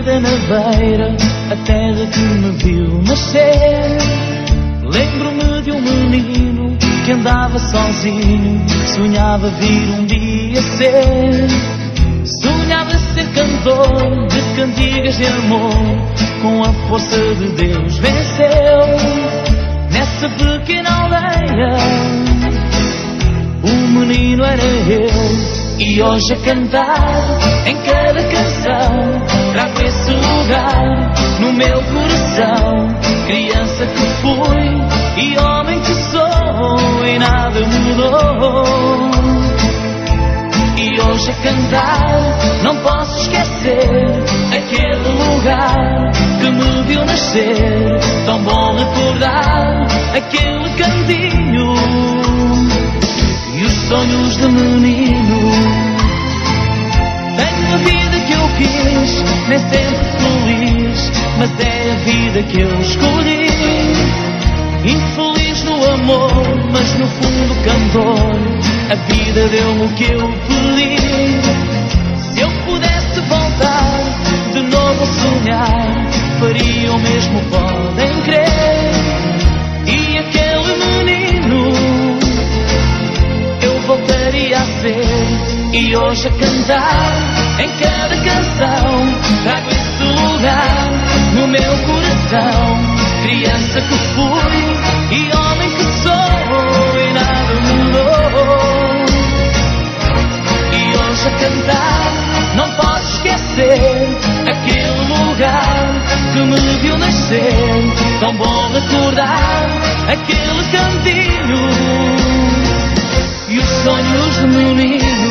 vida na beira, a terra que me viu nascer. Lembro-me de um menino que andava sozinho, sonhava vir um dia ser. Sonhava ser cantor de cantigas de amor, com a força de Deus venceu. Nessa pequena aldeia, o menino era eu. E hoje a cantar, em cada canção, trago esse lugar no meu coração. Criança que fui e homem que sou, e nada mudou. E hoje a cantar, não posso esquecer aquele lugar que me viu nascer. Tão bom recordar aquele cantinho e os sonhos de menino. Tenho a vida que eu quis, nem sempre feliz, mas é a vida que eu escolhi. Infeliz no amor, mas no fundo cantor, a vida deu-me o que eu pedi. Se eu pudesse voltar de novo a sonhar, faria o mesmo, podem crer. E aquele menino eu voltaria a ser. E hoje a cantar, em cada canção, trago esse lugar no meu coração. Criança que fui e homem que sou, e nada mudou. E hoje a cantar, não posso esquecer aquele lugar que me viu nascer. Tão bom recordar aquele cantinho e os sonhos de menino.